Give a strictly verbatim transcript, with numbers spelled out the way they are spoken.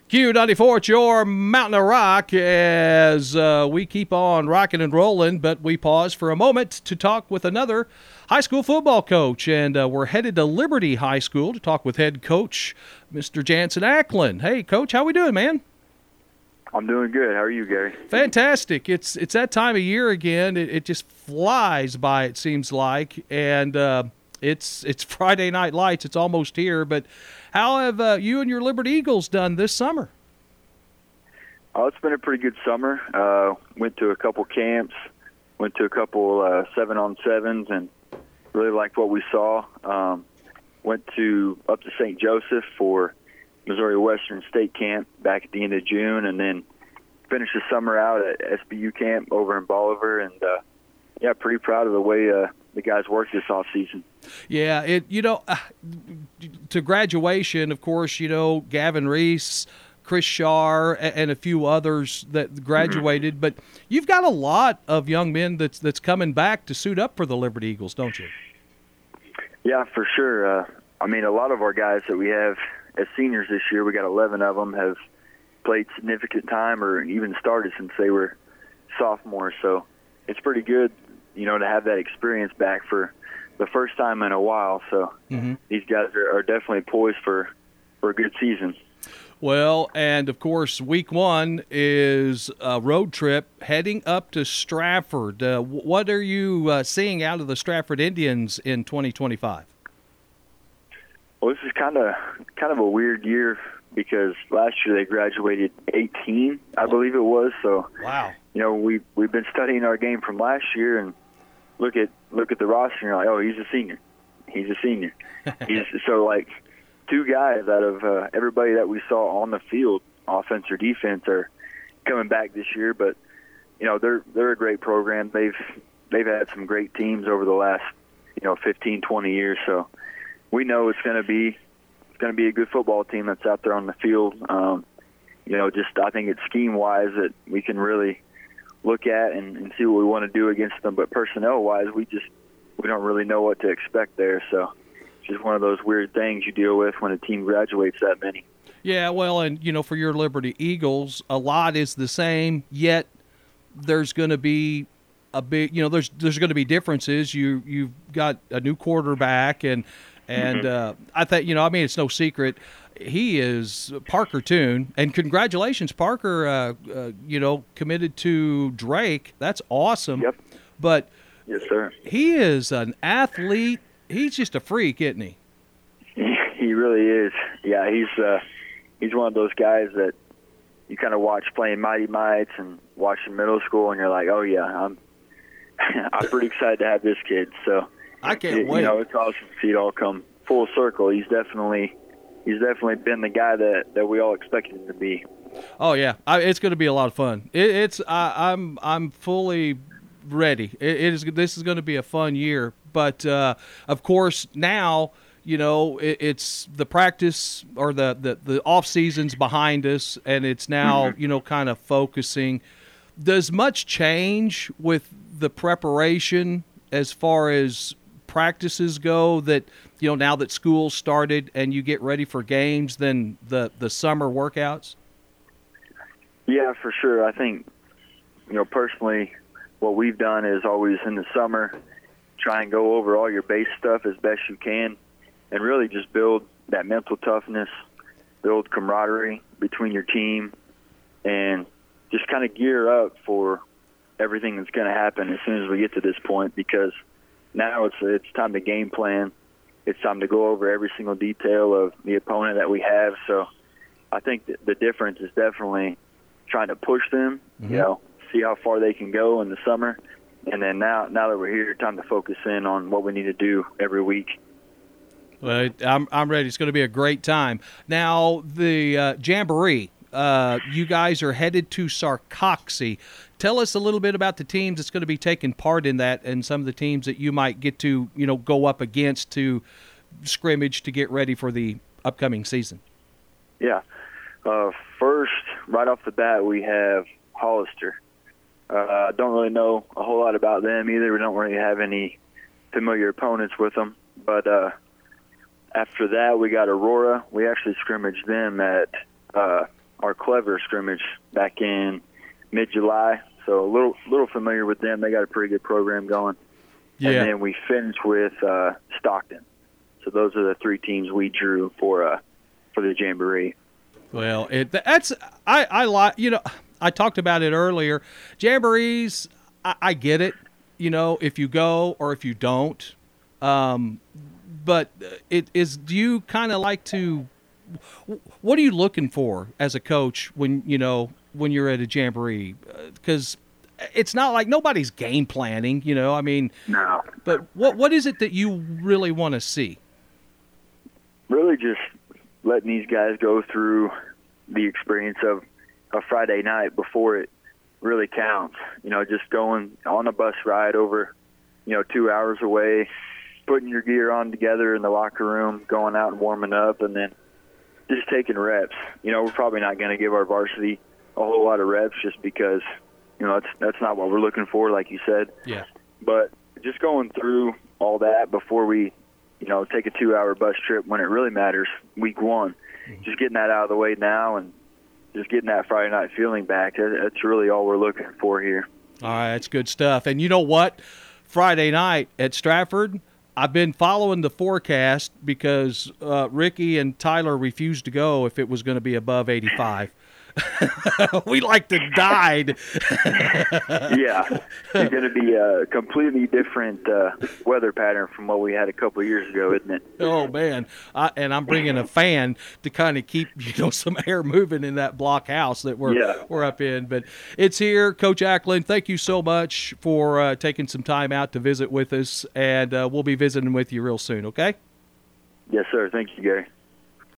Q ninety-four, it's your Mountain of Rock as uh, we keep on rocking and rolling, but we pause for a moment to talk with another high school football coach, and uh, we're headed to Liberty High School to talk with head coach Mister Jansen Ackland. Hey, Coach, how we doing, man? I'm doing good. How are you, Gary? Fantastic. It's it's that time of year again. It, it just flies by, it seems like, and uh, it's it's Friday Night Lights. It's almost here, but how have uh, you and your Liberty Eagles done this summer? Oh, it's been a pretty good summer. Uh, went to a couple camps, went to a couple uh, seven-on-sevens, and really liked what we saw. Um, went to up to Saint Joseph for Missouri Western State Camp back at the end of June, and then finished the summer out at S B U camp over in Bolivar, and uh, yeah, pretty proud of the way uh, the guys worked this off season. Yeah, it you know, uh, to graduation, of course, you know, Gavin Reese, Chris Shar, and, and a few others that graduated, mm-hmm. but you've got a lot of young men that's that's coming back to suit up for the Liberty Eagles, don't you? Yeah, for sure. Uh, I mean, a lot of our guys that we have as seniors this year, we got eleven of them have played significant time or even started since they were sophomores. So it's pretty good, you know, to have that experience back for the first time in a while. So mm-hmm. these guys are, are definitely poised for, for a good season. Well, and of course, week one is a road trip heading up to Stratford. Uh, what are you uh, seeing out of the Stratford Indians in twenty twenty-five? Well, this is kind of kind of a weird year because last year they graduated eighteen, I believe it was. So, wow, you know, we we've been studying our game from last year and look at look at the roster and you're like, oh, he's a senior, he's a senior. he's so like two guys out of uh, everybody that we saw on the field, offense or defense, are coming back this year. But you know, they're they're a great program. They've they've had some great teams over the last you know fifteen, twenty years. So we know it's going to be it's going to be a good football team that's out there on the field. Um, you know, just I think it's scheme-wise that we can really look at and, and see what we want to do against them. But personnel-wise, we just we don't really know what to expect there. So it's just one of those weird things you deal with when a team graduates that many. Yeah, well, and you know, for your Liberty Eagles, a lot is the same. Yet there's going to be a big, you know, there's there's going to be differences. You you've got a new quarterback and. And uh, I think, you know, I mean, it's no secret. He is Parker Toon. And congratulations, Parker, uh, uh, you know, committed to Drake. That's awesome. Yep. But yes, sir. He is an athlete. He's just a freak, isn't he? He really is. Yeah, he's uh, he's one of those guys that you kind of watch playing Mighty Mites and watching middle school, and you're like, oh, yeah, I'm, I'm pretty excited to have this kid. So. I can't it, wait. You know, it's awesome to see it all come full circle. He's definitely, he's definitely been the guy that, that we all expected him to be. Oh yeah, I, it's going to be a lot of fun. It, it's I, I'm I'm fully ready. It, it is this is going to be a fun year. But uh, of course now you know it, it's the practice or the, the the off season's behind us, and it's now mm-hmm. you know kind of focusing. Does much change with the preparation as far as practices go that, you know, now that school's started and you get ready for games than the, the summer workouts? Yeah, for sure. I think, you know, personally, what we've done is always in the summer try and go over all your base stuff as best you can and really just build that mental toughness, build camaraderie between your team, and just kind of gear up for everything that's going to happen as soon as we get to this point, because now it's it's time to game plan. It's time to go over every single detail of the opponent that we have. So I think that the difference is definitely trying to push them, mm-hmm. you know, see how far they can go in the summer. And then now, now that we're here, time to focus in on what we need to do every week. Well, I'm I'm ready. It's going to be a great time. Now, the uh, Jamboree, uh, you guys are headed to Sarcoxie. Tell us a little bit about the teams that's going to be taking part in that and some of the teams that you might get to, you know, go up against to scrimmage to get ready for the upcoming season. Yeah. Uh, first, right off the bat, we have Hollister. I uh, don't really know a whole lot about them either. We don't really have any familiar opponents with them. But uh, after that, we got Aurora. We actually scrimmaged them at uh, our Clever scrimmage back in mid-July. So a little little familiar with them. They got a pretty good program going. Yeah. And then we finished with uh, Stockton. So those are the three teams we drew for uh, for the Jamboree. Well, it that's I I like you know I talked about it earlier. Jamborees, I, I get it. You know, if you go or if you don't, um, but it is. Do you kind of like to? What are you looking for as a coach when you know when you're at a Jamboree? Because it's not like nobody's game planning. You know, I mean, no. But what what is it that you really want to see? Really, just letting these guys go through the experience of a Friday night before it really counts. You know, just going on a bus ride over, you know, two hours away, putting your gear on together in the locker room, going out and warming up, and then just taking reps. You know, we're probably not going to give our varsity a whole lot of reps just because, you know, that's that's not what we're looking for, like you said. Yeah. But just going through all that before we, you know, take a two-hour bus trip when it really matters, week one. Mm-hmm. Just getting that out of the way now and just getting that Friday night feeling back. That's really all we're looking for here. All right, that's good stuff. And you know what? Friday night at Stratford, I've been following the forecast because uh, Ricky and Tyler refused to go if it was going to be above eighty-five. We like to died. Yeah, it's going to be a completely different uh, weather pattern from what we had a couple of years ago, isn't it? Oh man! I, and I'm bringing a fan to kind of keep you know some air moving in that block house that we're yeah. we're up in. But it's here, Coach Ackland. Thank you so much for uh, taking some time out to visit with us, and uh, we'll be visiting with you real soon. Okay? Yes, sir. Thank you, Gary.